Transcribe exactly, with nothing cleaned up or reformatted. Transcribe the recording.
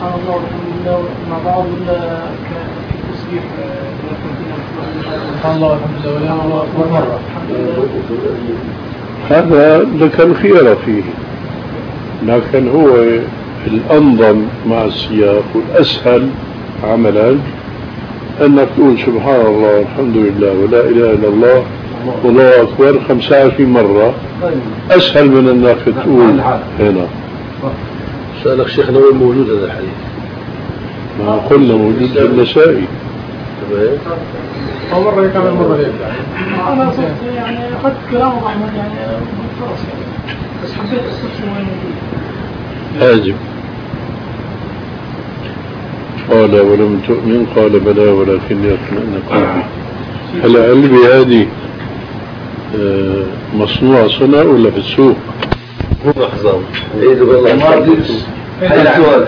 سبحان الله والحمد لله مع بعض ولا كتسبيح سبحان الله والحمد لله ولا الله أكبر مرة؟ هذا لك الخيار فيه، لكن هو الأنظم مع السياق والأسهل عملا أنك تقول سبحان الله والحمد لله ولا إله إلا الله والله أكبر خمسة وعشرين مرة، أسهل من أنك تقول هنا. سألك شيخنا وين موجود هذا الحديث؟ ما قلنا موجود في النسائي. أو مرة يكمل مرة هيك أنا صرت يعني أخذت كلام أحمد يعني خلاص يعني بس حبيت أستفسر وين موجود. هاجم قال ولم تؤمن قال بلى ولكن يطمئن قلبي. هلا قلبي هذه مصنوع صنع ولا في السوق؟ مو محظوظ. عيد والله.